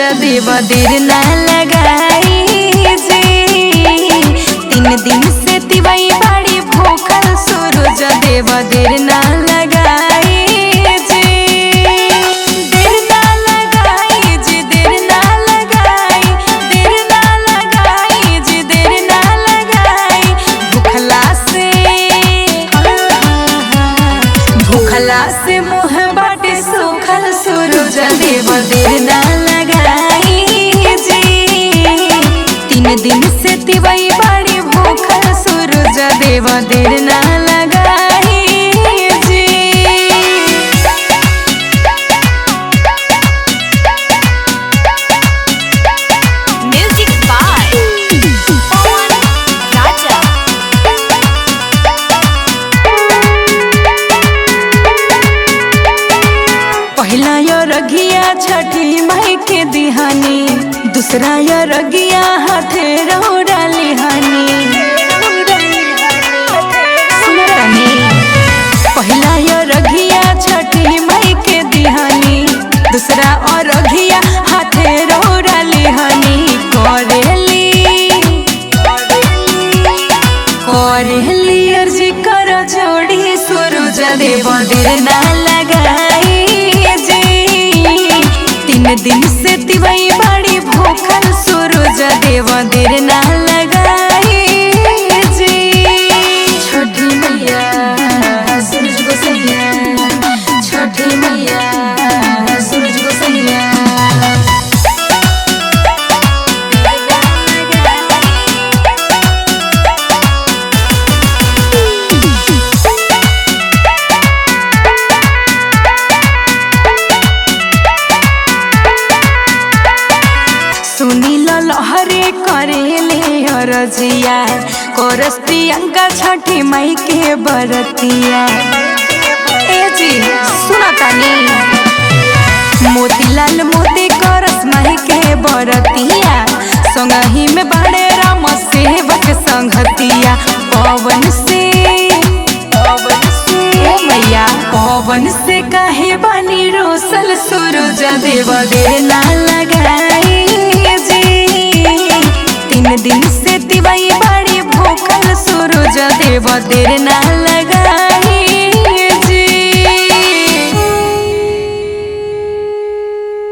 देव देर ना लगाई जी। 3 दिन से तिवई बाड़ी भूखल सूरज देव देर ना लगाई जी। देर ना लगाई जी, देर ना लगाई, देर ना लगाई जी, देर ना लगाई। भूखला से मुँह बाटे सूखल सूरज देव देर ना लगाई जी। 3 दिन से तिवई बाड़ी भूखल सूरज देव देर ना लगाई जी। Music by Pawan Raja. पहला यो रगिया छठी माई के दिहानी, दूसरा यो रगिया हाथे रौरा लिहानी। पहला यो रगिया छठी माई के दिहानी, दूसरा और रगिया हाथे रौरा लिहानी। करेली अर्जी कर जोड़ी सूरज देव देर ना लगाई जी। 3 दिन से तिवई बाड़ी भूखल सूरज देव देर ना लगाई जी। छठी मैया सूरज गोसैया, छठी मैया सूरज गोसैया। सुनील लहरे करेले अरजिया, करस प्रियंका छठी माई के बरतिया। ए जी सुना तानी, मोतीलाल मोती करस माई के बरतिया। संगही में बड़े राम सेवक संगतिया। पवन से काहे बानी रोसल सूरज देव देर ना लगाई जी। 3 दिन से तिवई बाड़ी भूखल सूरज देव देर ना